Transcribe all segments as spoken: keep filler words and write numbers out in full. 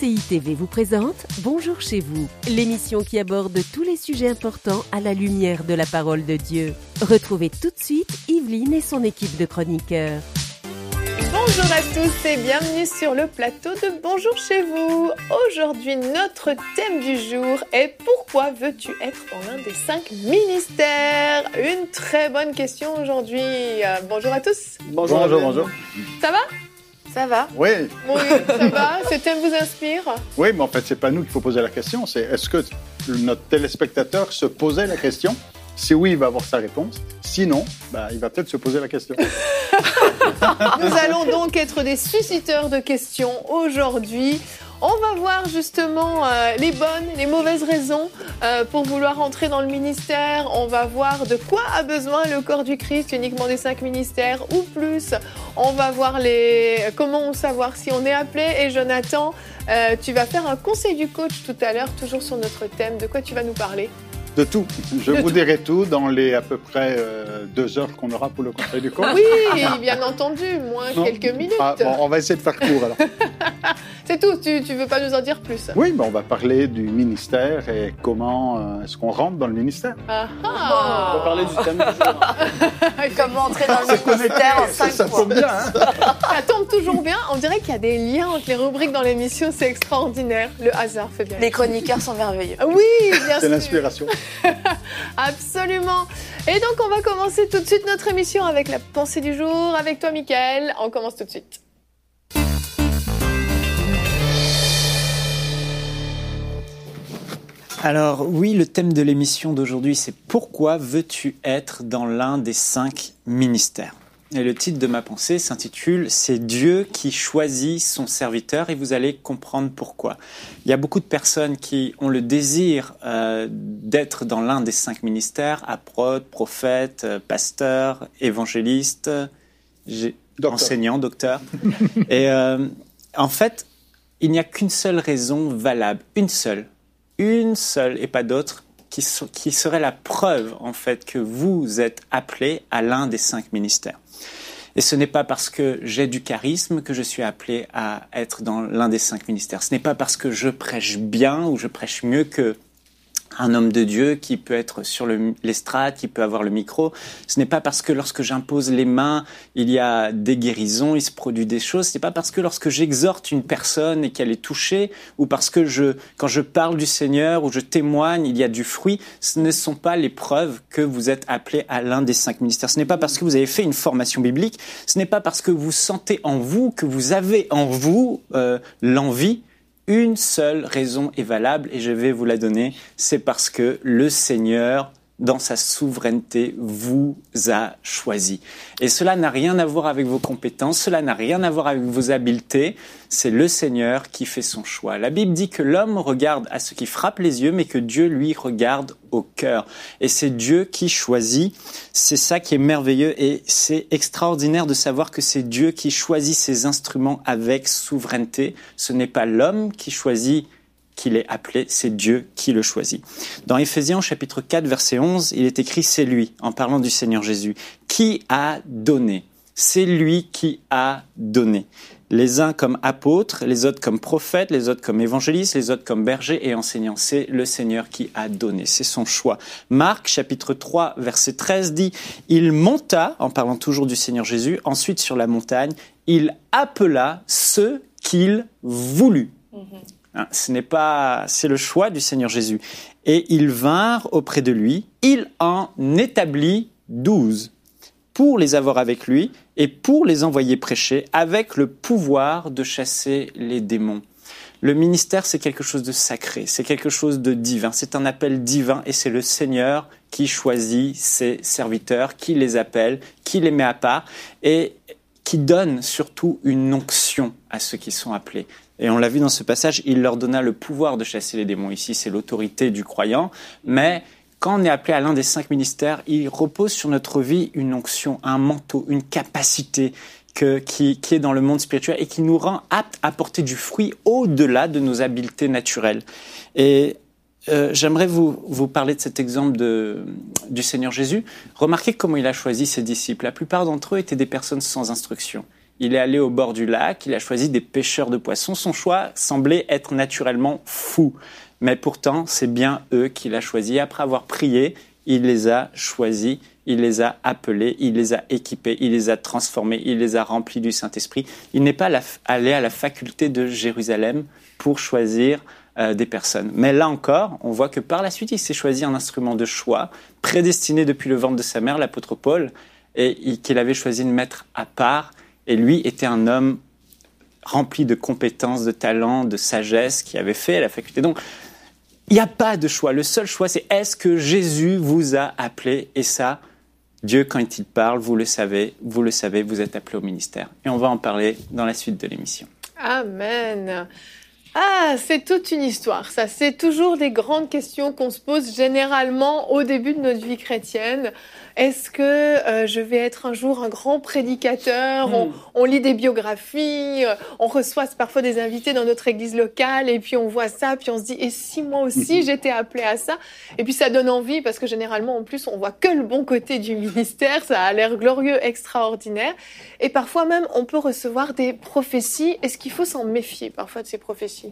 C I T V vous présente Bonjour chez vous, l'émission qui aborde tous les sujets importants à la lumière de la parole de Dieu. Retrouvez tout de suite Yveline et son équipe de chroniqueurs. Bonjour à tous et bienvenue sur le plateau de Bonjour chez vous. Aujourd'hui, notre thème du jour est « Pourquoi veux-tu être dans l'un des cinq ministères ?» Une très bonne question aujourd'hui. Euh, bonjour à tous. Bonjour, bonjour, bonjour. Ça va ? Ça va ? Oui. Oui, ça va. Ce thème vous inspire ? Oui, mais en fait, c'est pas nous qu'il faut poser la question. C'est est-ce que notre téléspectateur se posait la question ? Si oui, il va avoir sa réponse. Sinon, bah, il va peut-être se poser la question. Nous allons donc être des susciteurs de questions aujourd'hui. On va voir justement euh, les bonnes, les mauvaises raisons euh, pour vouloir entrer dans le ministère. On va voir de quoi a besoin le corps du Christ, uniquement des cinq ministères ou plus. On va voir les comment savoir si on est appelé. Et Jonathan, euh, tu vas faire un conseil du coach tout à l'heure, toujours sur notre thème. De quoi tu vas nous parler ? De tout. Je De vous tout. dirai tout dans les à peu près euh, deux heures qu'on aura pour le conseil du coach. Oui, bien entendu, moins Non. quelques minutes. Ah, bon, on va essayer de faire court alors. C'est tout, tu ne veux pas nous en dire plus ? Oui, mais on va parler du ministère et comment euh, est-ce qu'on rentre dans le ministère. Ah On va ah. parler du thème du jour. Comment entrer dans le ministère en Ça, cinq ça points. tombe bien, hein. Ça tombe toujours bien. On dirait qu'il y a des liens entre les rubriques dans l'émission. C'est extraordinaire. Le hasard fait bien. Les chroniqueurs sont merveilleux. Oui, bien C'est sûr. l'inspiration. Absolument. Et donc, on va commencer tout de suite notre émission avec la pensée du jour. Avec toi, Mickaël. On commence tout de suite. Alors oui, le thème de l'émission d'aujourd'hui, c'est « Pourquoi veux-tu être dans l'un des cinq ministères ?» Et le titre de ma pensée s'intitule « C'est Dieu qui choisit son serviteur » et vous allez comprendre pourquoi. Il y a beaucoup de personnes qui ont le désir euh, d'être dans l'un des cinq ministères, apôtre, prophète, euh, pasteur, évangéliste, j'ai- Docteur. enseignant, docteur. Et euh, en fait, il n'y a qu'une seule raison valable, une seule. Une seule et pas d'autre, qui, so- qui serait la preuve, en fait, que vous êtes appelé à l'un des cinq ministères. Et ce n'est pas parce que j'ai du charisme que je suis appelé à être dans l'un des cinq ministères. Ce n'est pas parce que je prêche bien ou je prêche mieux que un homme de Dieu qui peut être sur le, l'estrade, qui peut avoir le micro. Ce n'est pas parce que lorsque j'impose les mains, il y a des guérisons, il se produit des choses. Ce n'est pas parce que lorsque j'exhorte une personne et qu'elle est touchée, ou parce que je, quand je parle du Seigneur ou je témoigne, il y a du fruit. Ce ne sont pas les preuves que vous êtes appelé à l'un des cinq ministères. Ce n'est pas parce que vous avez fait une formation biblique. Ce n'est pas parce que vous sentez en vous, que vous avez en vous euh, l'envie. Une seule raison est valable et je vais vous la donner, c'est parce que le Seigneur, dans sa souveraineté, vous a choisi. Et cela n'a rien à voir avec vos compétences, cela n'a rien à voir avec vos habiletés, c'est le Seigneur qui fait son choix. La Bible dit que l'homme regarde à ce qui frappe les yeux, mais que Dieu, lui, regarde au cœur. Et c'est Dieu qui choisit, c'est ça qui est merveilleux et c'est extraordinaire de savoir que c'est Dieu qui choisit ses instruments avec souveraineté. Ce n'est pas l'homme qui choisit qu'il est appelé, c'est Dieu qui le choisit. Dans Éphésiens chapitre quatre, verset onze, il est écrit « C'est lui », en parlant du Seigneur Jésus, qui a donné. C'est lui qui a donné. Les uns comme apôtres, les autres comme prophètes, les autres comme évangélistes, les autres comme bergers et enseignants. C'est le Seigneur qui a donné, c'est son choix. Marc, chapitre trois, verset treize dit « Il monta », en parlant toujours du Seigneur Jésus, ensuite sur la montagne, il appela ceux qu'il voulut. Hein, ce n'est pas, c'est le choix du Seigneur Jésus. Et ils vinrent auprès de lui, il en établit douze pour les avoir avec lui et pour les envoyer prêcher avec le pouvoir de chasser les démons. Le ministère, c'est quelque chose de sacré, c'est quelque chose de divin, c'est un appel divin et c'est le Seigneur qui choisit ses serviteurs, qui les appelle, qui les met à part et qui donne surtout une onction à ceux qui sont appelés. Et on l'a vu dans ce passage, il leur donna le pouvoir de chasser les démons. Ici, c'est l'autorité du croyant. Mais quand on est appelé à l'un des cinq ministères, il repose sur notre vie une onction, un manteau, une capacité que, qui, qui est dans le monde spirituel et qui nous rend aptes à porter du fruit au-delà de nos habiletés naturelles. Et euh, j'aimerais vous, vous parler de cet exemple de, du Seigneur Jésus. Remarquez comment il a choisi ses disciples. La plupart d'entre eux étaient des personnes sans instruction. Il est allé au bord du lac, il a choisi des pêcheurs de poissons. Son choix semblait être naturellement fou. Mais pourtant, c'est bien eux qu'il a choisis. Après avoir prié, il les a choisis, il les a appelés, il les a équipés, il les a transformés, il les a remplis du Saint-Esprit. Il n'est pas allé à la faculté de Jérusalem pour choisir euh, des personnes. Mais là encore, on voit que par la suite, il s'est choisi un instrument de choix, prédestiné depuis le ventre de sa mère, l'apôtre Paul, et qu'il avait choisi de mettre à part. Et lui était un homme rempli de compétences, de talents, de sagesse, qui avait fait la faculté. Donc, il n'y a pas de choix. Le seul choix, c'est est-ce que Jésus vous a appelé? Et ça, Dieu, quand il parle, vous le savez, vous le savez, vous êtes appelé au ministère. Et on va en parler dans la suite de l'émission. Amen. Ah, c'est toute une histoire, ça. C'est toujours des grandes questions qu'on se pose généralement au début de notre vie chrétienne. Est-ce que euh, je vais être un jour un grand prédicateur? mmh. on, on lit des biographies, euh, on reçoit parfois des invités dans notre église locale et puis on voit ça, puis on se dit « et si moi aussi mmh. j'étais appelée à ça ?» Et puis ça donne envie parce que généralement en plus on voit que le bon côté du ministère, ça a l'air glorieux, extraordinaire. Et parfois même on peut recevoir des prophéties. Est-ce qu'il faut s'en méfier parfois de ces prophéties?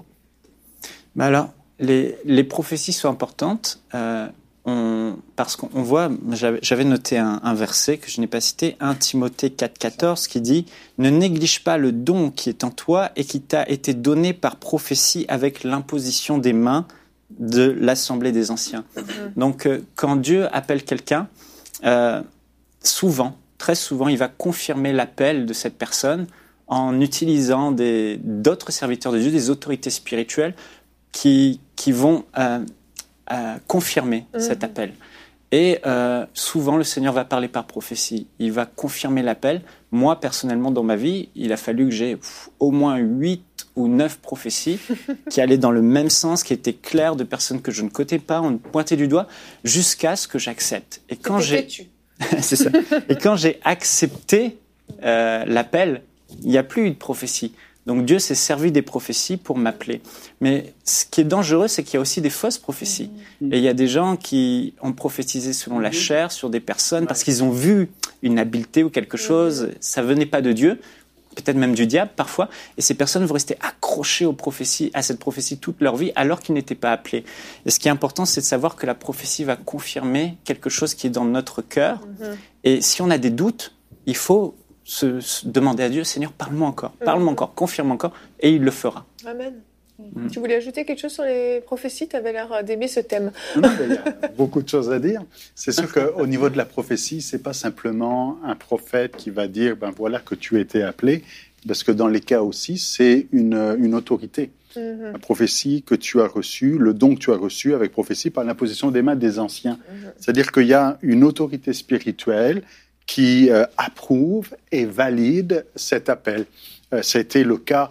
Ben alors, les, les prophéties sont importantes. Euh, On, parce qu'on on voit, j'avais, j'avais noté un, un verset que je n'ai pas cité, premier Timothée quatre quatorze, qui dit « Ne néglige pas le don qui est en toi et qui t'a été donné par prophétie avec l'imposition des mains de l'Assemblée des Anciens. Mm-hmm. » Donc, euh, quand Dieu appelle quelqu'un, euh, souvent, très souvent, il va confirmer l'appel de cette personne en utilisant des, d'autres serviteurs de Dieu, des autorités spirituelles qui, qui vont... Euh, à confirmer mmh. cet appel. Et euh, souvent, le Seigneur va parler par prophétie. Il va confirmer l'appel. Moi, personnellement, dans ma vie, il a fallu que j'ai pff, au moins huit ou neuf prophéties qui allaient dans le même sens, qui étaient claires, de personnes que je ne connaissais pas, on pointait du doigt, jusqu'à ce que j'accepte. Et quand j'ai... C'est ça. Et quand j'ai accepté euh, l'appel, il n'y a plus eu de prophétie. Donc Dieu s'est servi des prophéties pour m'appeler. Mais ce qui est dangereux, c'est qu'il y a aussi des fausses prophéties. Mmh. Et il y a des gens qui ont prophétisé selon la chair sur des personnes parce qu'ils ont vu une habileté ou quelque chose. Mmh. Ça venait pas de Dieu, peut-être même du diable parfois. Et ces personnes vont rester accrochées aux prophéties, à cette prophétie toute leur vie, alors qu'ils n'étaient pas appelés. Et ce qui est important, c'est de savoir que la prophétie va confirmer quelque chose qui est dans notre cœur. Mmh. Et si on a des doutes, il faut Se, se demander à Dieu, Seigneur, parle-moi encore, parle-moi encore, confirme encore, et il le fera. Amen. Mm. Tu voulais ajouter quelque chose sur les prophéties? Tu avais l'air d'aimer ce thème. Non, il y a beaucoup de choses à dire. C'est sûr qu'au niveau de la prophétie, c'est pas simplement un prophète qui va dire, ben voilà que tu as été appelé, parce que dans les cas aussi, c'est une, une autorité. Mm-hmm. La prophétie que tu as reçue, le don que tu as reçu avec prophétie par l'imposition des mains des anciens. Mm-hmm. C'est-à-dire qu'il y a une autorité spirituelle qui euh, approuve et valide cet appel. Euh, c'était le cas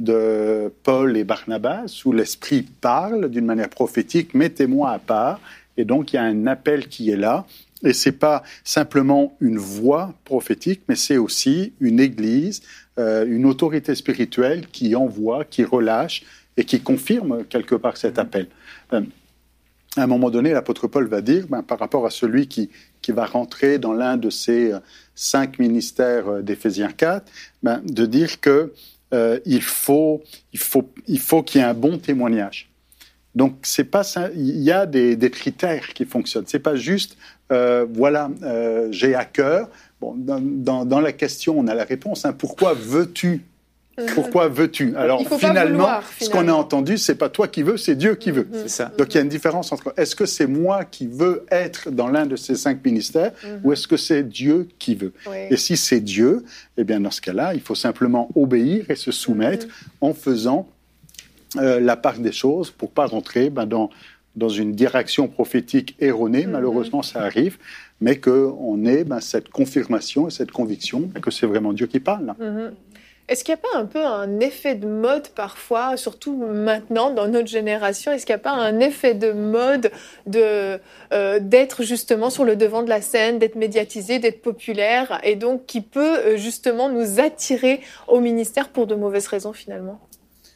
de Paul et Barnabas, où l'Esprit parle d'une manière prophétique, mettez-moi à part, et donc il y a un appel qui est là, et c'est pas simplement une voix prophétique, mais c'est aussi une église, euh, une autorité spirituelle qui envoie, qui relâche, et qui confirme quelque part cet appel. Euh, À un moment donné, l'apôtre Paul va dire, ben, par rapport à celui qui, qui va rentrer dans l'un de ces euh, cinq ministères d'Éphésiens quatre, ben, de dire que euh, il faut, il faut, il faut qu'il y ait un bon témoignage. Donc, c'est pas ça, il y a des, des critères qui fonctionnent. C'est pas juste, euh, voilà, euh, j'ai à cœur. Bon, dans, dans, dans la question, on a la réponse. Hein, pourquoi veux-tu? Pourquoi veux-tu? Alors finalement, vouloir, finalement, ce qu'on a entendu, c'est pas toi qui veux, c'est Dieu qui veut. C'est ça. Donc il y a une différence entre est-ce que c'est moi qui veux être dans l'un de ces cinq ministères mm-hmm. ou est-ce que c'est Dieu qui veut? Oui. Et si c'est Dieu, eh bien dans ce cas-là, il faut simplement obéir et se soumettre mm-hmm. en faisant euh, la part des choses pour pas rentrer ben, dans dans une direction prophétique erronée. Mm-hmm. Malheureusement, ça arrive, mais qu'on ait ben, cette confirmation et cette conviction que c'est vraiment Dieu qui parle. Mm-hmm. Est-ce qu'il n'y a pas un peu un effet de mode parfois, surtout maintenant dans notre génération, est-ce qu'il n'y a pas un effet de mode de, euh, d'être justement sur le devant de la scène, d'être médiatisé, d'être populaire, et donc qui peut justement nous attirer au ministère pour de mauvaises raisons finalement?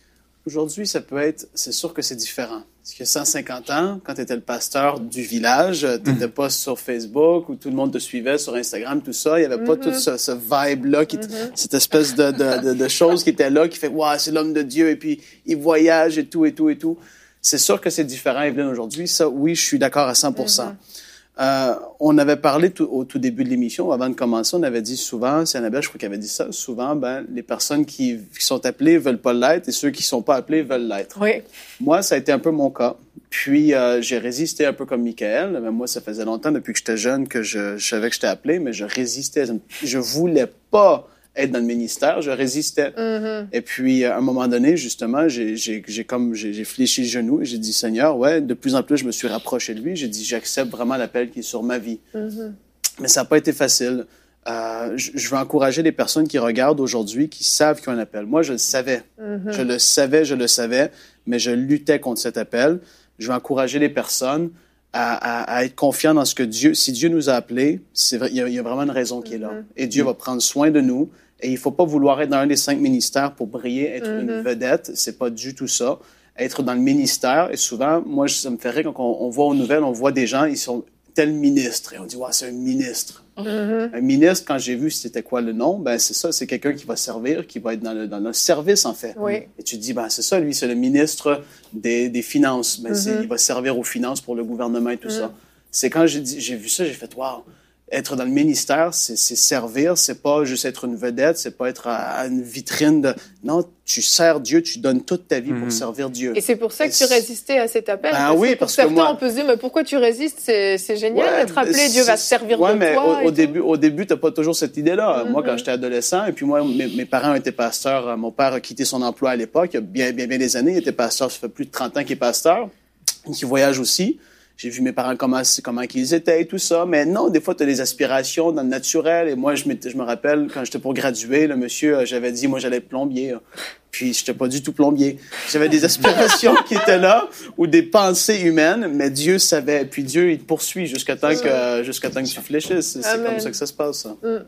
Aujourd'hui, ça peut être, c'est sûr que c'est différent. Parce qu'il y a cent cinquante ans, quand tu étais le pasteur du village, tu n'étais mm. pas sur Facebook où tout le monde te suivait sur Instagram, tout ça. Il n'y avait pas mm-hmm. tout ce, ce vibe-là, qui, mm-hmm. cette espèce de, de, de, de chose qui était là, qui fait « Wow, c'est l'homme de Dieu » et puis il voyage et tout, et tout, et tout. C'est sûr que c'est différent, Evelyne, aujourd'hui. Ça, oui, je suis d'accord à cent pour cent. Mm-hmm. Euh, on avait parlé tout, au tout début de l'émission, avant de commencer, on avait dit souvent, c'est Annabelle, je crois qu'elle avait dit ça, souvent, ben, les personnes qui, qui sont appelées veulent pas l'être et ceux qui sont pas appelés veulent l'être. Oui. Moi, ça a été un peu mon cas. Puis, euh, j'ai résisté un peu comme Michael. Mais moi, ça faisait longtemps, depuis que j'étais jeune, que je, je savais que j'étais appelé, mais je résistais. Je voulais pas être dans le ministère, je résistais. Mm-hmm. Et puis, à un moment donné, justement, j'ai, j'ai, j'ai comme, j'ai, j'ai fléchi le genou et j'ai dit, Seigneur, ouais, de plus en plus, je me suis rapproché de lui. J'ai dit, j'accepte vraiment l'appel qui est sur ma vie. Mm-hmm. Mais ça n'a pas été facile. Euh, je, je veux encourager les personnes qui regardent aujourd'hui, qui savent qu'il y a un appel. Moi, je le savais. Mm-hmm. Je le savais, je le savais, mais je luttais contre cet appel. Je veux encourager les personnes à, à, à être confiants dans ce que Dieu, si Dieu nous a appelés, c'est vrai, il y a, il y a vraiment une raison qui est là. Et Dieu va prendre soin de nous. Et il ne faut pas vouloir être dans un des cinq ministères pour briller, être mm-hmm. une vedette. C'est pas du tout ça. Être dans le ministère, et souvent, moi, ça me fait rire quand on, on voit aux nouvelles, on voit des gens, ils sont tel ministre. Et on dit, ouais, c'est un ministre. Mm-hmm. Un ministre, quand j'ai vu c'était quoi le nom, ben c'est ça, c'est quelqu'un qui va servir, qui va être dans le, dans le service, en fait. Oui. Et tu te dis, ben c'est ça, lui, c'est le ministre des, des Finances. Ben, mm-hmm. c'est, il va servir aux finances pour le gouvernement et tout mm-hmm. ça. C'est quand j'ai, dit, j'ai vu ça, j'ai fait, wow. Être dans le ministère, c'est, c'est servir, c'est pas juste être une vedette, c'est pas être à, à une vitrine de... Non, tu sers Dieu, tu donnes toute ta vie mm-hmm. pour servir Dieu. Et c'est pour ça que et tu résistais à cet appel. Ben parce oui, que parce que certains, moi... on peut se dire, mais pourquoi tu résistes? C'est, c'est génial ouais, d'être appelé, Dieu va se servir ouais, de mais toi. Au, au début, au début, t'as pas toujours cette idée-là. Mm-hmm. Moi, quand j'étais adolescent, et puis moi, mes, mes parents étaient pasteurs. Mon père a quitté son emploi à l'époque, il y a bien, bien, bien des années. Il était pasteur, ça fait plus de trente ans qu'il est pasteur, qui voyage aussi. J'ai vu mes parents comment, comment ils étaient et tout ça. Mais non, des fois, tu as des aspirations dans le naturel. Et moi, je, je me rappelle, quand j'étais pour graduer, le monsieur, j'avais dit, moi, j'allais être plombier. Puis, j'étais pas du tout plombier. J'avais des aspirations qui étaient là, ou des pensées humaines, mais Dieu savait. Puis Dieu, il te poursuit jusqu'à temps que, jusqu'à temps que tu fléchisses. C'est, c'est comme ça que ça se passe, ça. Mm.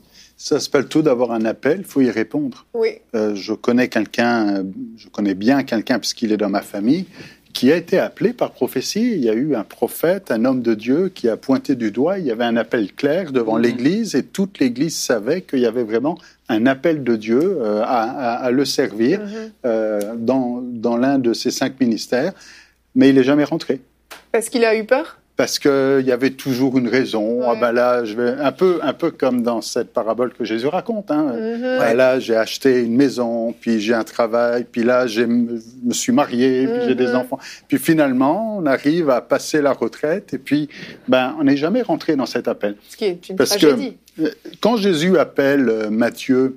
Ça s'appelle tout d'avoir un appel, il faut y répondre. Oui. Euh, je connais quelqu'un, je connais bien quelqu'un, puisqu'il est dans ma famille, qui a été appelé par prophétie. Il y a eu un prophète, un homme de Dieu qui a pointé du doigt. Il y avait un appel clair devant mmh. l'Église et toute l'Église savait qu'il y avait vraiment un appel de Dieu euh, à, à, à le servir mmh. euh, dans, dans l'un de ces cinq ministères. Mais il n'est jamais rentré. Parce qu'il a eu peur ? Parce qu'il y avait toujours une raison. Ouais. Ah ben là, je vais un peu, un peu comme dans cette parabole que Jésus raconte. Hein. Mm-hmm. Ben là, j'ai acheté une maison, puis j'ai un travail, puis là, je me suis marié, puis mm-hmm. j'ai des enfants. Puis finalement, on arrive à passer la retraite, et puis ben, on n'est jamais rentré dans cet appel. Ce qui est une Parce tragédie. Que quand Jésus appelle Matthieu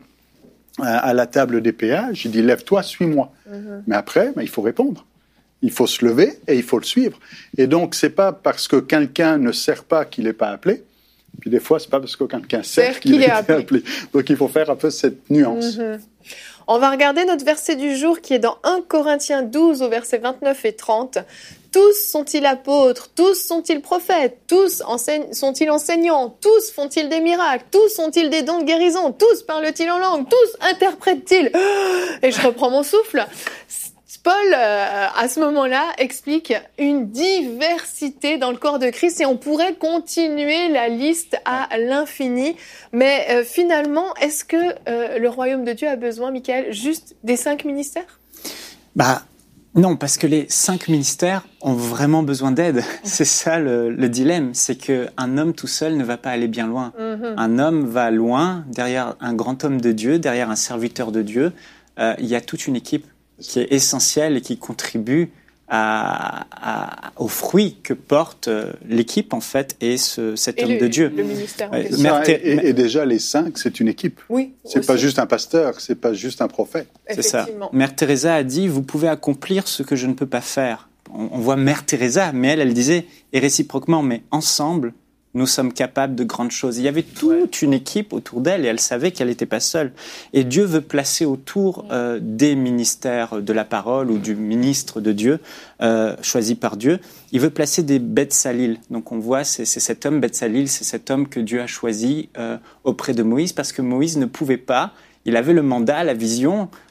à la table des péages, il dit « Lève-toi, suis-moi mm-hmm. ». Mais après, ben, il faut répondre. Il faut se lever et il faut le suivre. Et donc, c'est pas parce que quelqu'un ne sert pas qu'il n'est pas appelé. Puis des fois, c'est pas parce que quelqu'un sert qu'il, qu'il est appelé. appelé. Donc, il faut faire un peu cette nuance. Mm-hmm. On va regarder notre verset du jour qui est dans un Corinthiens douze au verset vingt-neuf et trente. Tous sont-ils apôtres? Tous sont-ils prophètes? Tous enseigne... sont-ils enseignants? Tous font-ils des miracles? Tous ont-ils des dons de guérison? Tous parlent-ils en langue? Tous interprètent-ils? Et je reprends mon souffle. Paul, euh, à ce moment-là, explique une diversité dans le corps de Christ et on pourrait continuer la liste à l'infini. Mais euh, finalement, est-ce que euh, le royaume de Dieu a besoin, Michael, juste des cinq ministères ? Bah non, parce que les cinq ministères ont vraiment besoin d'aide. C'est ça le, le dilemme, c'est qu'un homme tout seul ne va pas aller bien loin. Mm-hmm. Un homme va loin, derrière un grand homme de Dieu, derrière un serviteur de Dieu, euh, il y a toute une équipe qui est essentiel et qui contribue à, à, aux fruits que porte l'équipe, en fait, et ce, cet et homme le, de Dieu. Le ministère. Ouais, ça, et, et, et déjà, les cinq, c'est une équipe. Oui. C'est aussi. Pas juste un pasteur, c'est pas juste un prophète. C'est ça. Mère Teresa a dit, vous pouvez accomplir ce que je ne peux pas faire. On, on voit Mère Teresa, mais elle, elle disait, et réciproquement, mais ensemble, nous sommes capables de grandes choses. Il y avait toute une équipe autour d'elle et elle savait qu'elle n'était pas seule. Et Dieu veut placer autour euh, des ministères de la parole ou du ministre de Dieu, euh, choisi par Dieu, il veut placer des Betsalil. Donc on voit, c'est, c'est cet homme Betsalil, c'est cet homme que Dieu a choisi euh, auprès de Moïse parce que Moïse ne pouvait pas, il avait le mandat, la vision,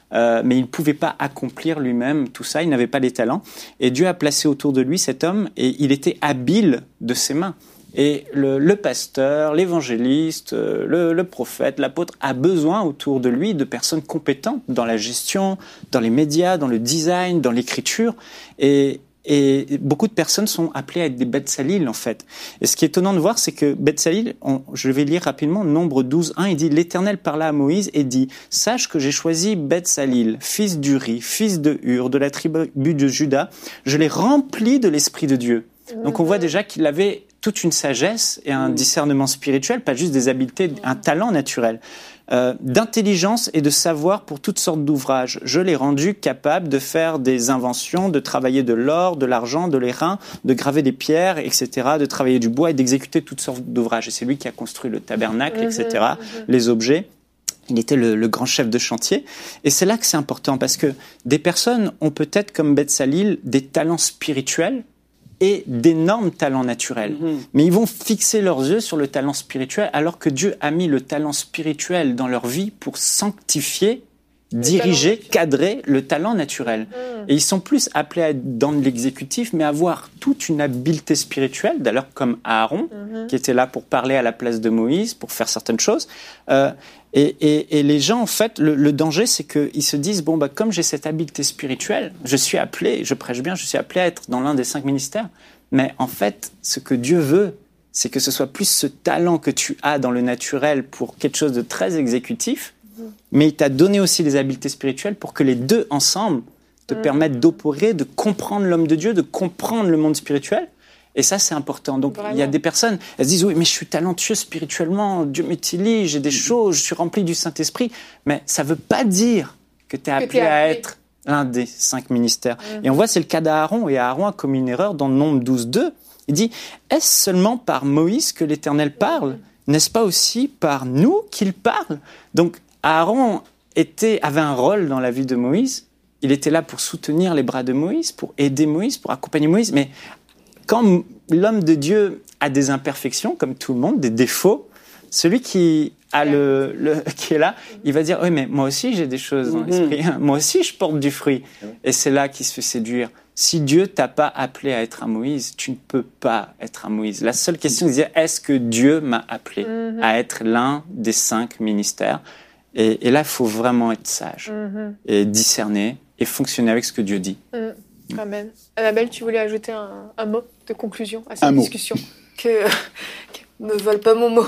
euh, mais il ne pouvait pas accomplir lui-même tout ça, il n'avait pas les talents. Et Dieu a placé autour de lui cet homme, et il était habile de ses mains. Et le, le pasteur, l'évangéliste, le, le prophète, l'apôtre a besoin autour de lui de personnes compétentes dans la gestion, dans les médias, dans le design, dans l'écriture. Et, et beaucoup de personnes sont appelées à être des Betsalil, en fait. Et ce qui est étonnant de voir, c'est que Betsalil, on, je vais lire rapidement, Nombre douze, un, il dit « L'Éternel parla à Moïse et dit « Sache que j'ai choisi Betsalil, fils d'Uri, fils de Hur, de la tribu de Juda. Je l'ai rempli de l'Esprit de Dieu. » Donc on voit déjà qu'il avait toute une sagesse et un discernement spirituel, pas juste des habiletés, un talent naturel, euh, d'intelligence et de savoir pour toutes sortes d'ouvrages. Je l'ai rendu capable de faire des inventions, de travailler de l'or, de l'argent, de l'airain, de graver des pierres, et cetera, de travailler du bois et d'exécuter toutes sortes d'ouvrages. Et c'est lui qui a construit le tabernacle, et cetera, les objets. Il était le, le grand chef de chantier. Et c'est là que c'est important, parce que des personnes ont peut-être, comme Betsalil, des talents spirituels, et d'énormes talents naturels. Mmh. Mais ils vont fixer leurs yeux sur le talent spirituel, alors que Dieu a mis le talent spirituel dans leur vie pour sanctifier, le diriger, talent. cadrer le talent naturel. Mmh. Et ils sont plus appelés à être dans l'exécutif, mais à avoir toute une habileté spirituelle, d'ailleurs comme Aaron, mmh. qui était là pour parler à la place de Moïse, pour faire certaines choses. Euh, Et, et, et les gens, en fait, le, le danger, c'est qu'ils se disent, bon, bah, comme j'ai cette habileté spirituelle, je suis appelé, je prêche bien, je suis appelé à être dans l'un des cinq ministères. Mais en fait, ce que Dieu veut, c'est que ce soit plus ce talent que tu as dans le naturel pour quelque chose de très exécutif, mmh. mais il t'a donné aussi les habiletés spirituelles pour que les deux ensemble te mmh. permettent d'opérer, de comprendre l'homme de Dieu, de comprendre le monde spirituel. Et ça, c'est important. Donc, Vraiment. il y a des personnes, elles se disent, oui, mais je suis talentueux spirituellement, Dieu m'utilise, j'ai des choses, je suis rempli du Saint-Esprit. Mais ça ne veut pas dire que tu es appelé à être l'un des cinq ministères. Mmh. Et on voit, c'est le cas d'Aaron. Et Aaron a commis une erreur dans Nombre douze deux. Il dit, est-ce seulement par Moïse que l'Éternel parle ? Mmh. N'est-ce pas aussi par nous qu'il parle ? Donc, Aaron était, avait un rôle dans la vie de Moïse. Il était là pour soutenir les bras de Moïse, pour aider Moïse, pour accompagner Moïse. Mais quand l'homme de Dieu a des imperfections, comme tout le monde, des défauts, celui qui, a le, le, qui est là, il va dire « Oui, mais moi aussi, j'ai des choses dans l'esprit. Moi aussi, je porte du fruit. » Et c'est là qu'il se fait séduire. Si Dieu t'a pas appelé à être un Moïse, tu ne peux pas être un Moïse. La seule question, c'est de dire « Est-ce que Dieu m'a appelé mm-hmm. à être l'un des cinq ministères ?» et, et là, il faut vraiment être sage mm-hmm. et discerner et fonctionner avec ce que Dieu dit. Mm. Amen. Annabelle, tu voulais ajouter un, un mot de conclusion à cette un discussion? Que, que me vole pas mon mot.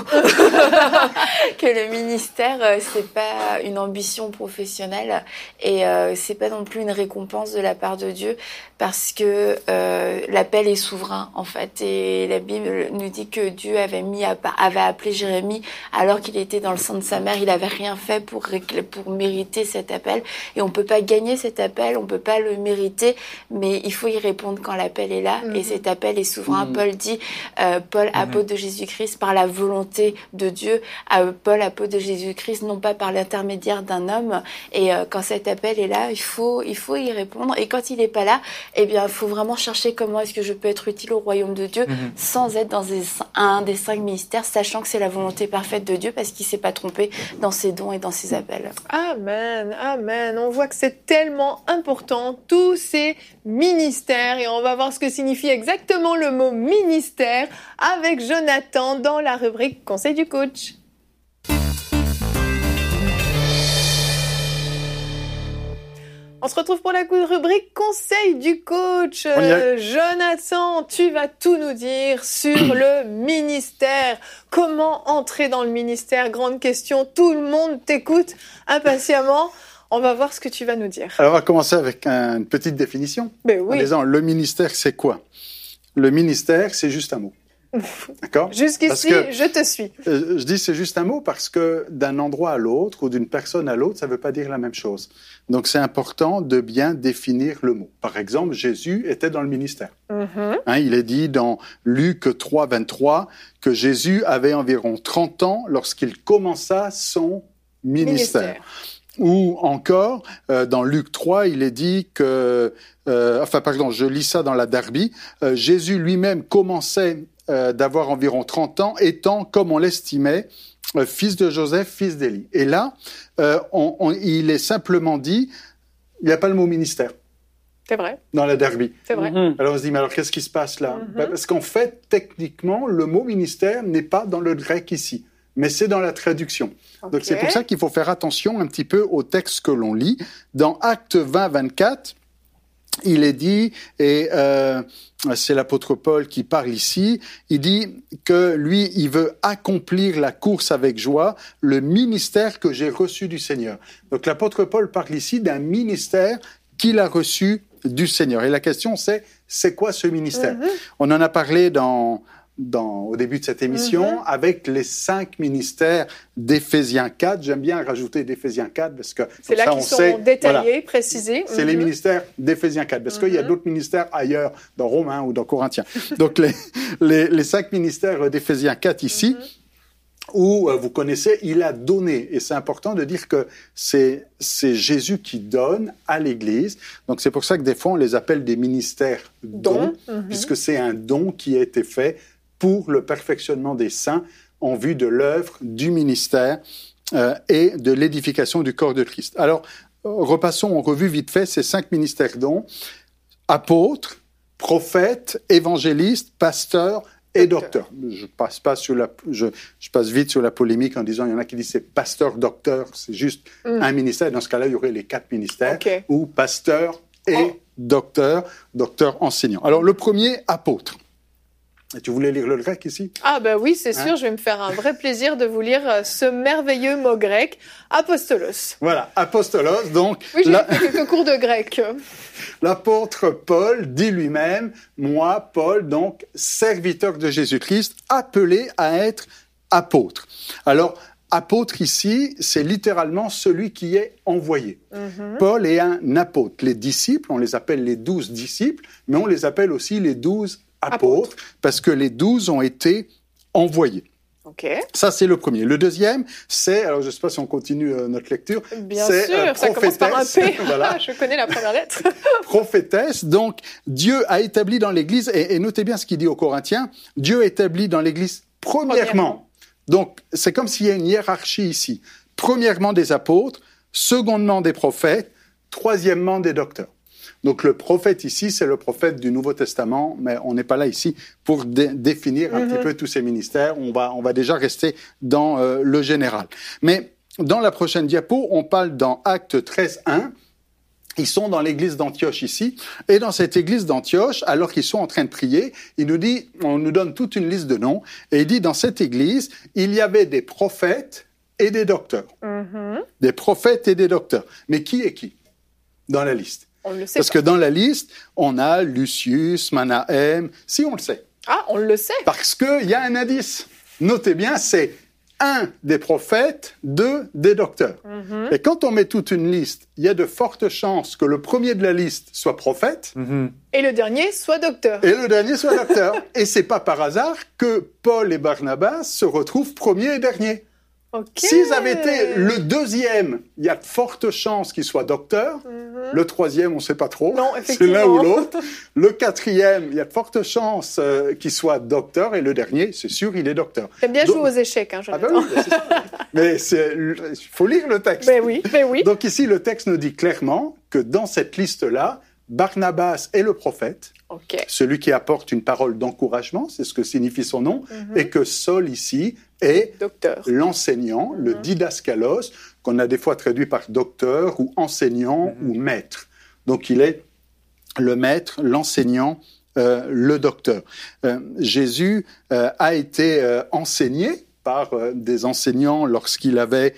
Que le ministère, euh, c'est pas une ambition professionnelle et euh, c'est pas non plus une récompense de la part de Dieu, parce que euh, l'appel est souverain en fait, et la Bible nous dit que Dieu avait mis à, avait appelé Jérémie alors qu'il était dans le sein de sa mère. Il avait rien fait pour pour mériter cet appel, et on peut pas gagner cet appel, on peut pas le mériter, mais il faut y répondre quand l'appel est là. Mm-hmm. Et cet appel est souverain. Mm-hmm. Paul dit, euh, Paul mm-hmm. apôtre de Jésus-Christ par la volonté de Dieu, euh, Paul apôtre de Jésus-Christ non pas par l'intermédiaire d'un homme. Et euh, quand cet appel est là, il faut il faut y répondre. Et quand il est pas là, eh bien, il faut vraiment chercher comment est-ce que je peux être utile au royaume de Dieu mm-hmm. sans être dans des, un des cinq ministères, sachant que c'est la volonté parfaite de Dieu, parce qu'il s'est pas trompé dans ses dons et dans ses appels. Amen, amen. On voit que c'est tellement important, tous ces ministères, et on va voir ce que signifie exactement le mot ministère avec Jonathan dans la rubrique Conseil du coach. On se retrouve pour la rubrique Conseil du coach. Euh, Jonathan, tu vas tout nous dire sur le ministère. Comment entrer dans le ministère? Grande question. Tout le monde t'écoute impatiemment. On va voir ce que tu vas nous dire. Alors, on va commencer avec un, une petite définition. Ben oui. En disant, le ministère, c'est quoi? Le ministère, c'est juste un mot. D'accord? Jusqu'ici, que, je te suis. Euh, je dis c'est juste un mot parce que d'un endroit à l'autre ou d'une personne à l'autre, ça ne veut pas dire la même chose. Donc, c'est important de bien définir le mot. Par exemple, Jésus était dans le ministère. Mm-hmm. Hein, il est dit dans Luc trois, vingt-trois que Jésus avait environ trente ans lorsqu'il commença son ministère. ministère. Ou encore, euh, dans Luc trois, il est dit que... Euh, enfin, pardon, je lis ça dans la Darby. Euh, Jésus lui-même commençait euh, d'avoir environ trente ans, étant, comme on l'estimait, euh, fils de Joseph, fils d'Élie. Et là, euh, on, on, il est simplement dit, il n'y a pas le mot ministère. C'est vrai. Dans la Derby. C'est vrai. Mhm. Alors on se dit, mais alors qu'est-ce qui se passe là? Mm-hmm. Ben, parce qu'en fait, techniquement, le mot ministère n'est pas dans le grec ici, mais c'est dans la traduction. Okay. Donc c'est pour ça qu'il faut faire attention un petit peu au texte que l'on lit. Dans Actes vingt, vingt-quatre, il est dit, et euh, c'est l'apôtre Paul qui parle ici, il dit que lui, il veut accomplir la course avec joie, le ministère que j'ai reçu du Seigneur. Donc l'apôtre Paul parle ici d'un ministère qu'il a reçu du Seigneur. Et la question c'est, c'est quoi ce ministère? Mm-hmm. On en a parlé dans... Dans, au début de cette émission, mm-hmm. avec les cinq ministères d'Éphésiens quatre. J'aime bien rajouter d'Éphésiens quatre parce que c'est là ça, qu'ils on sont sait, détaillés, voilà, précisés. C'est mm-hmm. les ministères d'Éphésiens quatre parce mm-hmm. qu'il y a d'autres ministères ailleurs, dans Romains ou dans Corinthiens. Donc les, les, les cinq ministères d'Éphésiens quatre ici, mm-hmm. où euh, vous connaissez, il a donné. Et c'est important de dire que c'est, c'est Jésus qui donne à l'Église. Donc c'est pour ça que des fois on les appelle des ministères dons, don. mm-hmm. puisque c'est un don qui a été fait pour le perfectionnement des saints en vue de l'œuvre du ministère euh, et de l'édification du corps de Christ. Alors, repassons en revue vite fait ces cinq ministères dons. Apôtres, prophètes, évangélistes, pasteurs et docteurs. Je passe pas sur la, je, je passe vite sur la polémique en disant, il y en a qui disent c'est pasteur, docteur, c'est juste mm. un ministère. Dans ce cas-là, il y aurait les quatre ministères, okay. ou pasteur et oh. docteur, docteur enseignant. Alors, le premier, apôtre. Et tu voulais lire le grec ici? Ah ben oui, c'est sûr, hein? Je vais me faire un vrai plaisir de vous lire ce merveilleux mot grec, apostolos. Voilà, apostolos, donc... Oui, j'ai la... fait quelques cours de grec. L'apôtre Paul dit lui-même, moi, Paul, donc, serviteur de Jésus-Christ, appelé à être apôtre. Alors, apôtre ici, c'est littéralement celui qui est envoyé. Mm-hmm. Paul est un apôtre. Les disciples, on les appelle les douze disciples, mais on les appelle aussi les douze apôtres, parce que les douze ont été envoyés. Okay. Ça, c'est le premier. Le deuxième, c'est, alors je ne sais pas si on continue euh, notre lecture, bien c'est sûr, euh, ça commence par un P. Voilà. Je connais la première lettre. Prophétesse, donc Dieu a établi dans l'Église, et, et notez bien ce qu'il dit aux Corinthiens, Dieu a établi dans l'Église premièrement, premièrement. Donc c'est comme s'il y a une hiérarchie ici. Premièrement des apôtres, secondement des prophètes, troisièmement des docteurs. Donc le prophète ici, c'est le prophète du Nouveau Testament, mais on n'est pas là ici pour dé- définir un mm-hmm. petit peu tous ces ministères. On va, on va déjà rester dans euh, le général. Mais dans la prochaine diapo, on parle dans Actes treize, un. Ils sont dans l'église d'Antioche ici, et dans cette église d'Antioche, alors qu'ils sont en train de prier, il nous dit, on nous donne toute une liste de noms, et il dit dans cette église, il y avait des prophètes et des docteurs. Mm-hmm. Des prophètes et des docteurs. Mais qui est qui dans la liste? On le sait Parce pas. que dans la liste, on a Lucius, Manahem, si on le sait. Ah, on le sait. Parce qu'il y a un indice. Notez bien, c'est un des prophètes, deux des docteurs. Mm-hmm. Et quand on met toute une liste, il y a de fortes chances que le premier de la liste soit prophète. Mm-hmm. Et le dernier soit docteur. Et le dernier soit docteur. Et c'est pas par hasard que Paul et Barnabas se retrouvent premier et dernier. Okay. S'ils avaient été le deuxième, il y a de fortes chances qu'il soit docteur. Mm-hmm. Le troisième, on ne sait pas trop. Non, c'est l'un ou l'autre. Le quatrième, il y a de fortes chances euh, qu'il soit docteur. Et le dernier, c'est sûr, il est docteur. T'aimes bien Donc... jouer aux échecs, hein, Jonathan. Ah ben oui, c'est ça. Mais il faut lire le texte. Ben oui, ben oui. Donc ici, le texte nous dit clairement que dans cette liste-là, Barnabas est le prophète, okay. celui qui apporte une parole d'encouragement, c'est ce que signifie son nom, mm-hmm. et que Saul ici est docteur. L'enseignant, mm-hmm. le didaskalos, qu'on a des fois traduit par docteur ou enseignant mm-hmm. ou maître. Donc il est le maître, l'enseignant, euh, le docteur. Euh, Jésus euh, a été euh, enseigné par euh, des enseignants lorsqu'il avait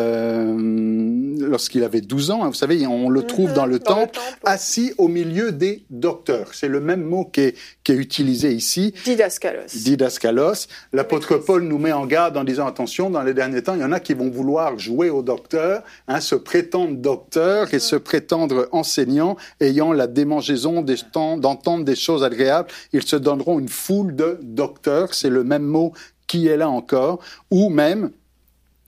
euh, lorsqu'il avait douze ans. Vous savez, on le trouve mmh, dans, le, dans temple, le temple, assis au milieu des docteurs. C'est le même mot qui est, qui est utilisé ici. Didaskalos. Didaskalos. L'apôtre Paul nous met en garde en disant, attention, dans les derniers temps, il y en a qui vont vouloir jouer au docteur, hein, se prétendre docteur et mmh. se prétendre enseignant, ayant la démangeaison des temps, d'entendre des choses agréables. Ils se donneront une foule de docteurs. C'est le même mot qui est là encore, ou même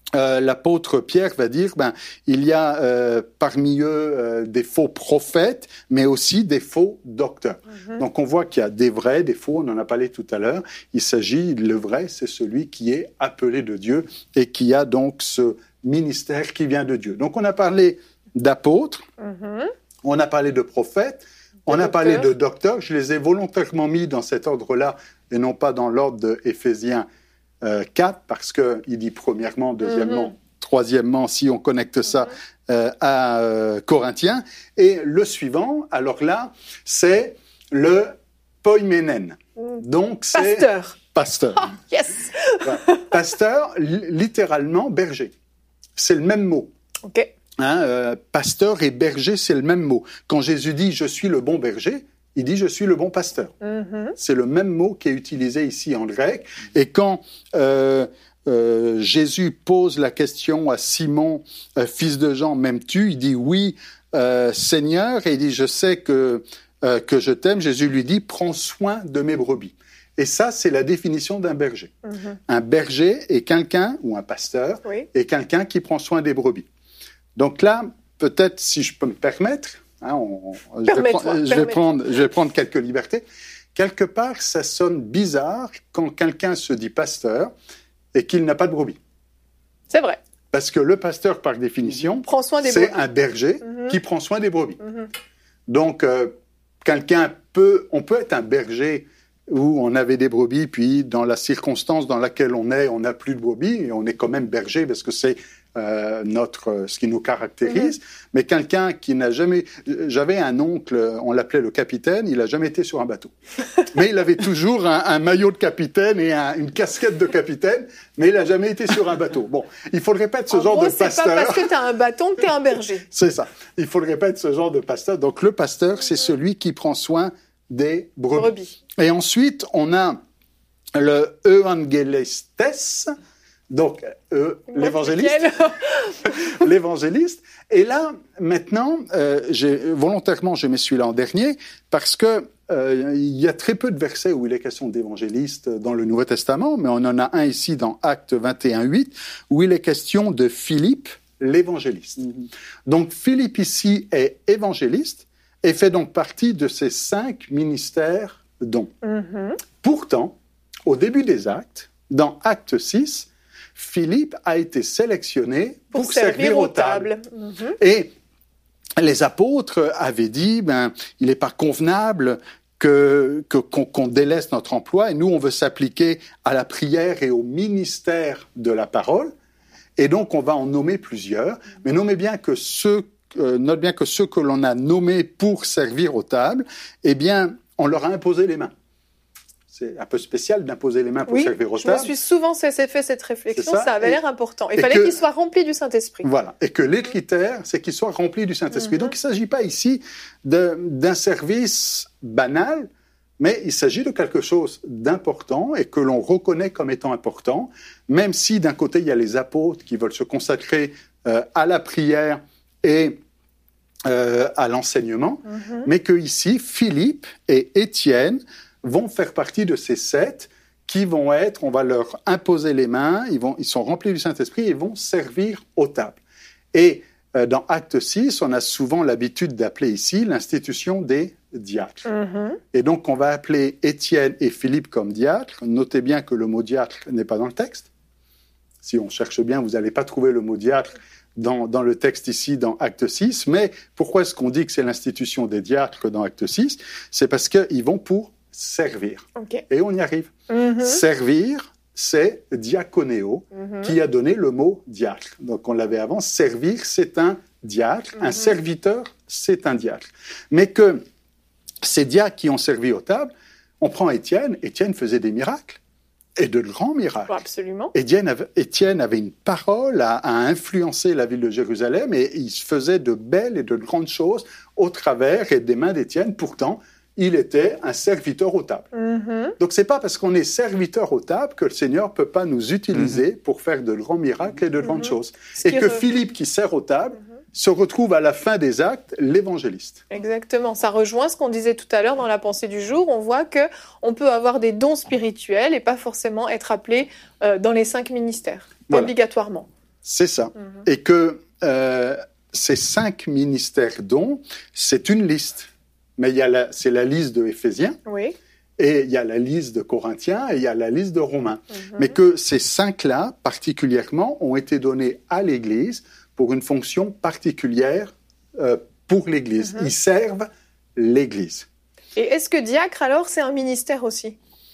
Euh, l'apôtre Pierre va dire, ben, il y a euh, parmi eux euh, des faux prophètes, mais aussi des faux docteurs. Mm-hmm. Donc on voit qu'il y a des vrais, des faux, on en a parlé tout à l'heure. Il s'agit, le vrai, c'est celui qui est appelé de Dieu et qui a donc ce ministère qui vient de Dieu. Donc on a parlé d'apôtres, mm-hmm. on a parlé de prophètes, on a parlé de docteurs. Je les ai volontairement mis dans cet ordre-là et non pas dans l'ordre de Éphésiens Euh, quatre, parce qu'il dit premièrement, deuxièmement, mm-hmm. troisièmement, si on connecte ça mm-hmm. euh, à euh, Corinthiens. Et le suivant, alors là, c'est le poimenen. Mm. Donc, c'est... Pasteur. Pasteur. Oh, yes. Ouais. Pasteur, li- littéralement, berger. C'est le même mot. OK. Hein, euh, pasteur et berger, c'est le même mot. Quand Jésus dit « je suis le bon berger », il dit « je suis le bon pasteur mm-hmm. ». C'est le même mot qui est utilisé ici en grec. Et quand euh, euh, Jésus pose la question à Simon, euh, fils de Jean, « m'aimes-tu » Il dit « oui, euh, Seigneur ». Et il dit « je sais que, euh, que je t'aime ». Jésus lui dit « prends soin de mes brebis ». Et ça, c'est la définition d'un berger. Mm-hmm. Un berger est quelqu'un, ou un pasteur, oui. est quelqu'un qui prend soin des brebis. Donc là, peut-être, si je peux me permettre... Hein, on, on, je, vais prendre, je, vais prendre, je vais prendre quelques libertés. Quelque part, ça sonne bizarre quand quelqu'un se dit pasteur et qu'il n'a pas de brebis. C'est vrai. Parce que le pasteur, par définition, prend soin des c'est brebis. un berger mm-hmm. qui prend soin des brebis. Mm-hmm. Donc, euh, quelqu'un peut, on peut être un berger où on avait des brebis, puis dans la circonstance dans laquelle on est, on n'a plus de brebis, et on est quand même berger parce que c'est Euh, notre, ce qui nous caractérise, mm-hmm. mais quelqu'un qui n'a jamais... J'avais un oncle, on l'appelait le capitaine, il n'a jamais été sur un bateau. Mais il avait toujours un, un maillot de capitaine et un, une casquette de capitaine, mais il n'a jamais été sur un bateau. Bon, il faudrait pas être ce en genre gros, de pasteur... c'est pas parce que tu as un bâton que tu es un berger. C'est ça. Il faudrait pas être ce genre de pasteur. Donc le pasteur, c'est mm-hmm. celui qui prend soin des brebis. brebis. Et ensuite, on a le évangélistes, donc, euh, l'évangéliste, l'évangéliste. Et là, maintenant, euh, j'ai, volontairement, je mets celui-là en dernier, parce que euh, il y a très peu de versets où il est question d'évangéliste dans le Nouveau Testament, mais on en a un ici dans Actes vingt et un huit, où il est question de Philippe, l'évangéliste. Mm-hmm. Donc, Philippe ici est évangéliste et fait donc partie de ces cinq ministères dons. Mm-hmm. Pourtant, au début des Actes, dans Acte six, Philippe a été sélectionné pour, pour servir, servir aux tables. tables. Mm-hmm. Et les apôtres avaient dit, ben, il n'est pas convenable que, que, qu'on, qu'on délaisse notre emploi, et nous, on veut s'appliquer à la prière et au ministère de la parole. Et donc, on va en nommer plusieurs, mais nommez bien que ceux, euh, note bien que ceux que l'on a nommés pour servir aux tables, eh bien, on leur a imposé les mains. C'est un peu spécial d'imposer les mains pour oui, servir aux tables. Je me suis souvent fait cette réflexion, ça, ça avait et, l'air important. Il fallait que, qu'ils soient remplis du Saint-Esprit. Voilà, et que les critères, c'est qu'ils soient remplis du Saint-Esprit. Mm-hmm. Donc, il ne s'agit pas ici de, d'un service banal, mais il s'agit de quelque chose d'important et que l'on reconnaît comme étant important, même si d'un côté, il y a les apôtres qui veulent se consacrer euh, à la prière et euh, à l'enseignement, mm-hmm. mais que ici, Philippe et Étienne vont faire partie de ces sept qui vont être, on va leur imposer les mains, ils, vont, ils sont remplis du Saint-Esprit et vont servir aux tables. Et euh, dans Acte six, on a souvent l'habitude d'appeler ici l'institution des diacres. Mm-hmm. Et donc, on va appeler Étienne et Philippe comme diacres. Notez bien que le mot diacre n'est pas dans le texte. Si on cherche bien, vous n'allez pas trouver le mot diacre dans, dans le texte ici, dans Acte six. Mais pourquoi est-ce qu'on dit que c'est l'institution des diacres dans Acte six ? C'est parce qu'ils vont pour servir. Okay. Et on y arrive. Mm-hmm. Servir, c'est diaconéo, mm-hmm. qui a donné le mot diacre. Donc, on l'avait avant. Servir, c'est un diacre. Mm-hmm. Un serviteur, c'est un diacre. Mais que ces diacres qui ont servi aux tables, on prend Étienne. Étienne faisait des miracles. Et de grands miracles. Oh, absolument. Étienne avait, Étienne avait une parole à, à influencer la ville de Jérusalem et il faisait de belles et de grandes choses au travers et des mains d'Étienne. Pourtant, il était un serviteur aux tables. Mm-hmm. Donc, c'est pas parce qu'on est serviteur aux tables que le Seigneur peut pas nous utiliser mm-hmm. pour faire de grands miracles et de mm-hmm. grandes choses. Ce et que re... Philippe, qui sert aux tables, mm-hmm. se retrouve à la fin des actes l'évangéliste. Exactement. Ça rejoint ce qu'on disait tout à l'heure dans la pensée du jour. On voit que on peut avoir des dons spirituels et pas forcément être appelé euh, dans les cinq ministères, voilà. Obligatoirement. C'est ça. Mm-hmm. Et que euh, ces cinq ministères dons, c'est une liste. Mais il y a la, c'est la liste de Éphésiens, oui. et il y a la liste de Corinthiens, et il y a la liste de Romains. Mm-hmm. Mais que ces cinq-là, particulièrement, ont été donnés à l'Église pour une fonction particulière euh, pour l'Église. Mm-hmm. Ils servent l'Église. Et est-ce que diacre, alors, c'est un ministère aussi?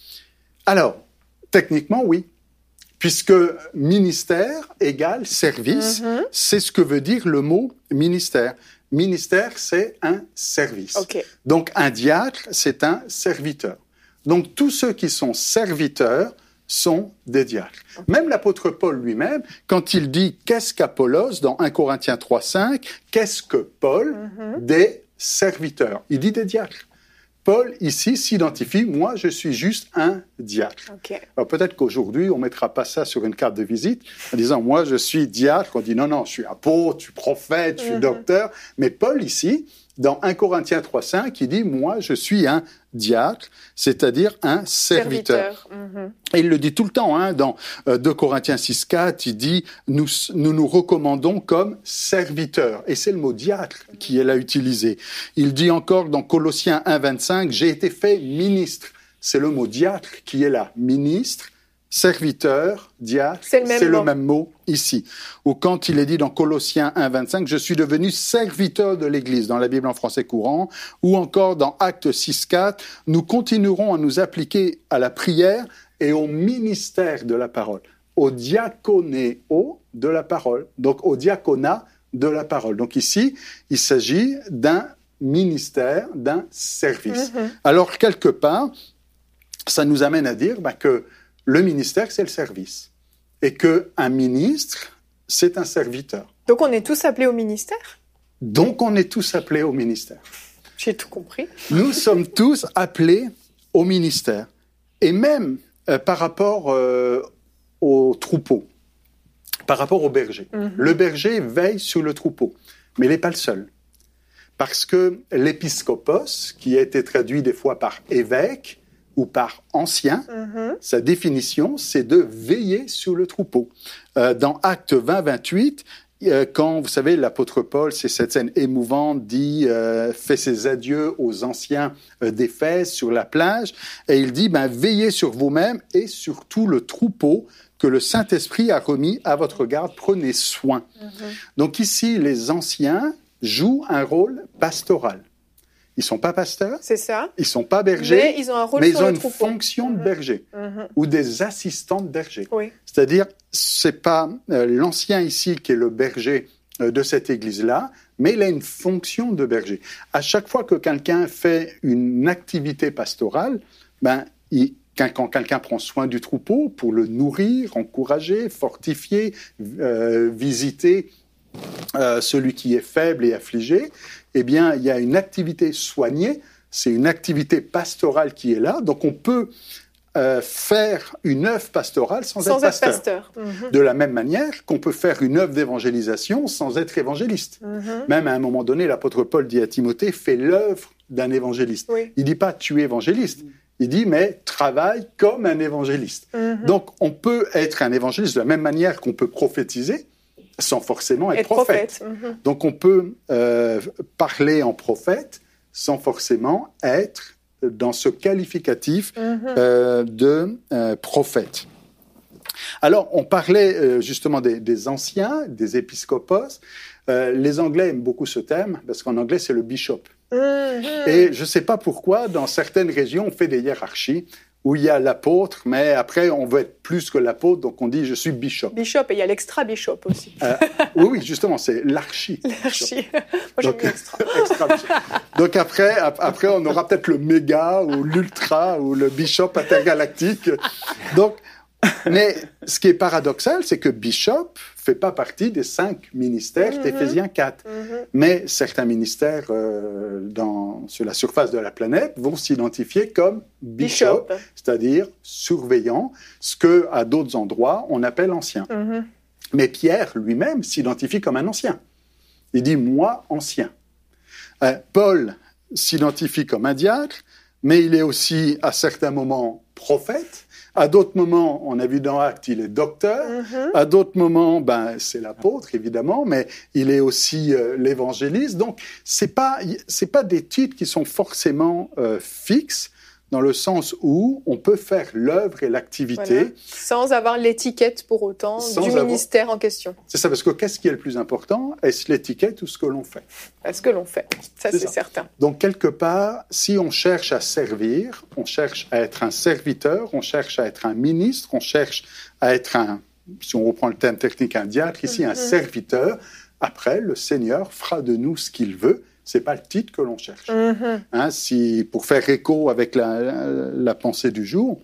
Alors, techniquement, oui. Puisque ministère égale service, mm-hmm. c'est ce que veut dire le mot ministère. Ministère, c'est un service. Okay. Donc, un diacre, c'est un serviteur. Donc, tous ceux qui sont serviteurs sont des diacres. Okay. Même l'apôtre Paul lui-même, quand il dit « qu'est-ce qu'Apollos » dans un Corinthiens trois cinq, qu'est-ce que Paul? Mm-hmm. Des serviteurs. Il dit des diacres. Paul, ici, s'identifie, moi, je suis juste un diacre. Okay. Alors, peut-être qu'aujourd'hui, on ne mettra pas ça sur une carte de visite en disant, moi, je suis diacre. On dit, non, non, je suis apôtre, je suis prophète, je suis mm-hmm. docteur. Mais Paul, ici, dans un Corinthiens trois cinq, il dit, moi, je suis un diacre, c'est-à-dire un serviteur. serviteur. Mm-hmm. Et il le dit tout le temps, hein, dans euh, deux Corinthiens six quatre, il dit, nous, nous nous recommandons comme serviteurs. Et c'est le mot diacre qui est là utilisé. Il dit encore dans Colossiens un vingt-cinq, j'ai été fait ministre. C'est le mot diacre qui est là. Ministre, serviteur, diacre, c'est, le même, c'est le même mot ici. Ou quand il est dit dans Colossiens un vingt-cinq, je suis devenu serviteur de l'Église, dans la Bible en français courant, ou encore dans Actes six quatre, nous continuerons à nous appliquer à la prière et au ministère de la parole, au diaconéo de la parole, donc au diaconat de la parole. Donc ici, il s'agit d'un ministère, d'un service. Mm-hmm. Alors, quelque part, ça nous amène à dire bah, que le ministère, c'est le service. Et qu'un ministre, c'est un serviteur. Donc, on est tous appelés au ministère? Donc, on est tous appelés au ministère. J'ai tout compris. Nous sommes tous appelés au ministère. Et même euh, par rapport euh, au troupeau, par rapport au berger. Mm-hmm. Le berger veille sur le troupeau, mais il n'est pas le seul. Parce que l'épiscopos, qui a été traduit des fois par évêque, ou par ancien, mm-hmm. sa définition, c'est de veiller sur le troupeau. Euh, dans Actes vingt vingt-huit, euh, quand, vous savez, l'apôtre Paul, c'est cette scène émouvante, dit, euh, fait ses adieux aux anciens euh, d'Éphèse sur la plage, et il dit, ben, veillez sur vous-même et sur tout le troupeau que le Saint-Esprit a remis à votre garde, prenez soin. Mm-hmm. Donc ici, les anciens jouent un rôle pastoral. Ils ne sont pas pasteurs, c'est ça. Ils ne sont pas bergers, mais ils ont, un rôle mais sur ils ont le une troupeau. fonction mmh. de berger mmh. ou des assistants de berger. Oui. C'est-à-dire, ce n'est pas euh, l'ancien ici qui est le berger euh, de cette église-là, mais il a une fonction de berger. À chaque fois que quelqu'un fait une activité pastorale, ben, il, quand quelqu'un prend soin du troupeau pour le nourrir, encourager, fortifier, euh, visiter euh, celui qui est faible et affligé, eh bien, il y a une activité soignée, c'est une activité pastorale qui est là. Donc, on peut euh, faire une œuvre pastorale sans, sans être pasteur. Être pasteur. Mmh. De la même manière qu'on peut faire une œuvre d'évangélisation sans être évangéliste. Mmh. Même à un moment donné, l'apôtre Paul dit à Timothée, fais l'œuvre d'un évangéliste. Oui. Il ne dit pas, tu es évangéliste. Il dit, mais travaille comme un évangéliste. Mmh. Donc, on peut être un évangéliste de la même manière qu'on peut prophétiser, sans forcément être, être prophète. prophète. Mmh. Donc, on peut euh, parler en prophète sans forcément être dans ce qualificatif mmh. euh, de euh, prophète. Alors, on parlait euh, justement des, des anciens, des épiscopos. Euh, les Anglais aiment beaucoup ce terme, parce qu'en anglais, c'est le bishop. Mmh. Et je ne sais pas pourquoi, dans certaines régions, on fait des hiérarchies, où il y a l'apôtre, mais après, on veut être plus que l'apôtre, donc on dit « je suis bishop ». Bishop, et il y a l'extra-bishop aussi. Euh, oui, oui, justement, c'est l'archi. L'archi. Moi, j'aime bien l'extra. extra donc après, après, on aura peut-être le méga, ou l'ultra, ou le bishop intergalactique. Donc, mais ce qui est paradoxal, c'est que bishop fait pas partie des cinq ministères mm-hmm. d'Éphésiens quatre. Mm-hmm. Mais certains ministères euh, dans, sur la surface de la planète vont s'identifier comme bishop, bishop. C'est-à-dire surveillant, ce que à d'autres endroits on appelle ancien. Mm-hmm. Mais Pierre lui-même s'identifie comme un ancien. Il dit « moi, ancien euh, ». Paul s'identifie comme un diacre, mais il est aussi à certains moments prophète, À d'autres moments, on a vu dans Actes, il est docteur. Mm-hmm. À d'autres moments, ben, c'est l'apôtre, évidemment, mais il est aussi euh, l'évangéliste. Donc, c'est pas, c'est pas des titres qui sont forcément euh, fixes, dans le sens où on peut faire l'œuvre et l'activité. Voilà. Sans avoir l'étiquette pour autant du avoir... ministère en question. C'est ça, parce que qu'est-ce qui est le plus important? Est-ce l'étiquette ou ce que l'on fait? Ce que l'on fait, ça c'est, c'est ça. certain. Donc quelque part, si on cherche à servir, on cherche à être un serviteur, on cherche à être un ministre, on cherche à être un, si on reprend le terme technique, un diacre, ici mm-hmm. un serviteur, après le Seigneur fera de nous ce qu'il veut. C'est pas le titre que l'on cherche. Mm-hmm. Hein, si, pour faire écho avec la, la, la pensée du jour,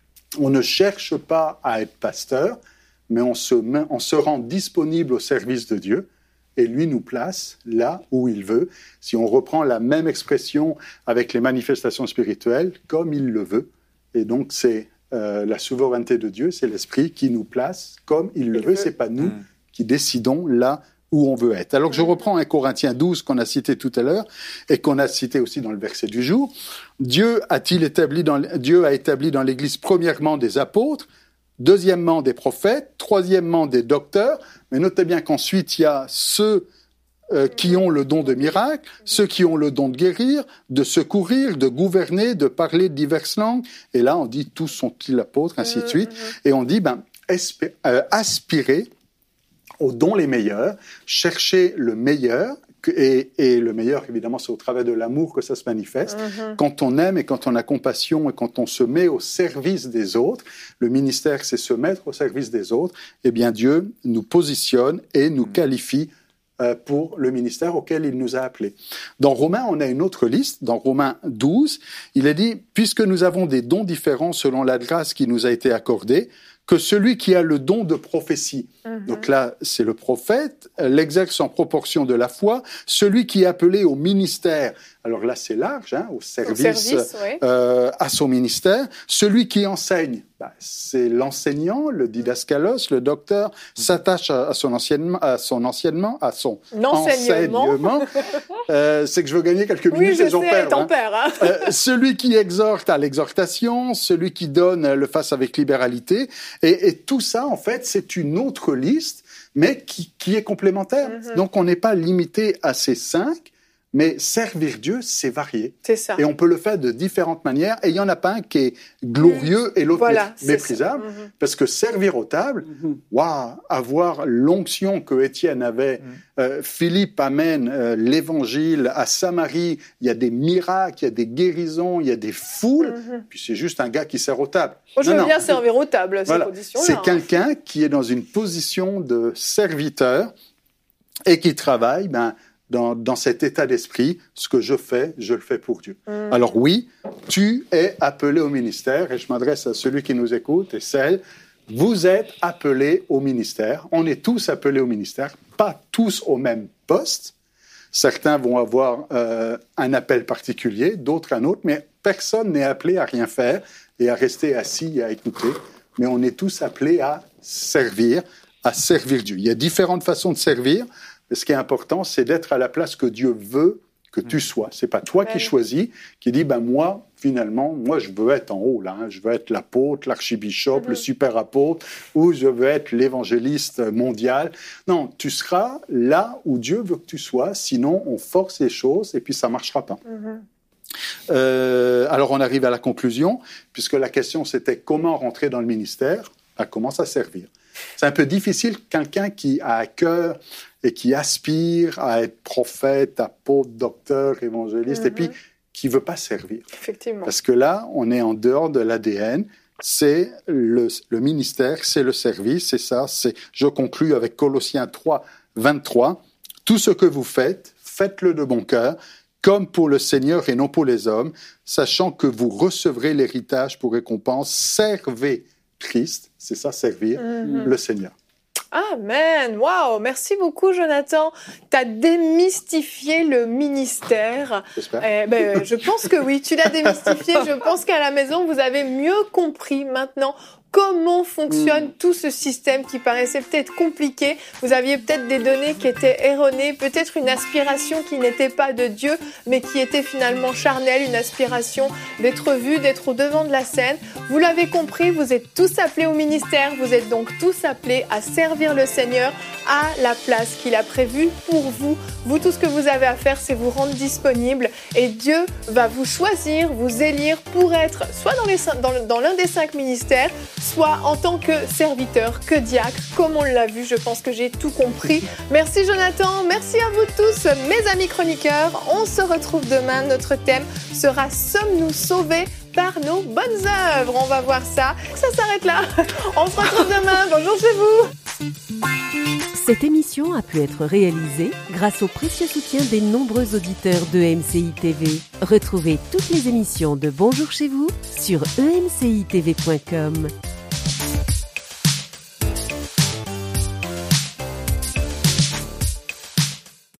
on ne cherche pas à être pasteur, mais on se, met, on se rend disponible au service de Dieu et lui nous place là où il veut. Si on reprend la même expression avec les manifestations spirituelles, comme il le veut. Et donc, c'est euh, la souveraineté de Dieu, c'est l'Esprit qui nous place comme il le il veut. veut. C'est pas nous mm. qui décidons là où on veut être. Alors que je reprends un Corinthiens douze qu'on a cité tout à l'heure et qu'on a cité aussi dans le verset du jour. Dieu a-t-il établi dans, Dieu a établi dans l'Église premièrement des apôtres, deuxièmement des prophètes, troisièmement des docteurs, mais notez bien qu'ensuite il y a ceux euh, qui ont le don de miracle, ceux qui ont le don de guérir, de secourir, de gouverner, de parler de diverses langues. Et là on dit tous sont-ils apôtres, ainsi de suite. Et on dit ben espé- euh, aspirer aux dons les meilleurs, chercher le meilleur, et, et le meilleur, évidemment, c'est au travers de l'amour que ça se manifeste. Mm-hmm. Quand on aime et quand on a compassion et quand on se met au service des autres, le ministère, c'est se mettre au service des autres, eh bien Dieu nous positionne et nous qualifie euh, pour le ministère auquel il nous a appelés. Dans Romains, on a une autre liste. Dans Romains douze, il est dit « Puisque nous avons des dons différents selon la grâce qui nous a été accordée, que celui qui a le don de prophétie. Mm-hmm. » Donc là, c'est le prophète, l'exerce en proportion de la foi. Celui qui est appelé au ministère, alors là, c'est large, hein, au service, au service oui. euh, à son ministère. Celui qui enseigne, bah, c'est l'enseignant, le didaskalos, le docteur, s'attache à, à son enseignement, à son enseignement, à son enseignement. enseignement. euh, c'est que je veux gagner quelques minutes oui, je et j'en sais, perds. T'en hein. perds hein. euh, celui qui exhorte à l'exhortation, celui qui donne le fasse avec libéralité. Et, et tout ça, en fait, c'est une autre liste, mais qui, qui est complémentaire. Mm-hmm. Donc, on n'est pas limité à ces cinq, mais servir Dieu, c'est varié. C'est ça. Et on peut le faire de différentes manières. Et il n'y en a pas un qui est glorieux mmh. et l'autre voilà, méprisable. Mmh. Parce que servir aux tables, waouh, mmh. avoir l'onction que Étienne avait, mmh. euh, Philippe amène euh, l'évangile à Samarie, il y a des miracles, il y a des guérisons, il y a des foules. Mmh. Puis c'est juste un gars qui sert aux tables. Moi, je veux bien servir aux tables, voilà. ces conditions-là. C'est hein. quelqu'un qui est dans une position de serviteur et qui travaille, ben, Dans, dans cet état d'esprit, ce que je fais, je le fais pour Dieu. Mmh. Alors oui, tu es appelé au ministère, et je m'adresse à celui qui nous écoute et celle, vous êtes appelés au ministère. On est tous appelés au ministère, pas tous au même poste. Certains vont avoir euh, un appel particulier, d'autres un autre, mais personne n'est appelé à rien faire et à rester assis et à écouter. Mais on est tous appelés à servir, à servir Dieu. Il y a différentes façons de servir. Ce qui est important, c'est d'être à la place que Dieu veut que tu sois. C'est pas toi ouais. qui choisis, qui dis ben moi finalement, moi je veux être en haut là, hein. Je veux être l'apôtre, l'archibishop, mm-hmm. le super apôtre, ou je veux être l'évangéliste mondial. Non, tu seras là où Dieu veut que tu sois. Sinon, on force les choses et puis ça marchera pas. Mm-hmm. Euh, alors on arrive à la conclusion, puisque la question c'était comment rentrer dans le ministère. Ben, comment ça servir. C'est un peu difficile, quelqu'un qui a à cœur et qui aspire à être prophète, apôtre, docteur, évangéliste, mm-hmm. et puis qui ne veut pas servir. Effectivement. Parce que là, on est en dehors de l'A D N. C'est le, le ministère, c'est le service, c'est ça. C'est, je conclus avec Colossiens trois, vingt-trois. Tout ce que vous faites, faites-le de bon cœur, comme pour le Seigneur et non pour les hommes, sachant que vous recevrez l'héritage pour récompense. Servez Christ, c'est ça, servir mm-hmm. le Seigneur. Amen. Waouh, merci beaucoup, Jonathan. Tu as démystifié le ministère. J'espère. Eh ben, je pense que oui, tu l'as démystifié. Je pense qu'à la maison, vous avez mieux compris maintenant comment fonctionne mmh. tout ce système qui paraissait peut-être compliqué. Vous aviez peut-être des données qui étaient erronées, peut-être une aspiration qui n'était pas de Dieu, mais qui était finalement charnelle, une aspiration d'être vu, d'être au devant de la scène. Vous l'avez compris, vous êtes tous appelés au ministère, vous êtes donc tous appelés à servir le Seigneur à la place qu'il a prévue pour vous. Vous, tout ce que vous avez à faire, c'est vous rendre disponible et Dieu va vous choisir, vous élire pour être soit dans, les, dans, dans l'un des cinq ministères, soit en tant que serviteur, que diacre, comme on l'a vu. Je pense que j'ai tout compris. Merci Jonathan, merci à vous tous, mes amis chroniqueurs. On se retrouve demain. Notre thème sera « Sommes-nous sauvés par nos bonnes œuvres ?» On va voir ça. Ça s'arrête là. On se retrouve demain. Bonjour chez vous. Cette émission a pu être réalisée grâce au précieux soutien des nombreux auditeurs de E M C I T V. Retrouvez toutes les émissions de Bonjour chez vous sur e m c i t v point com.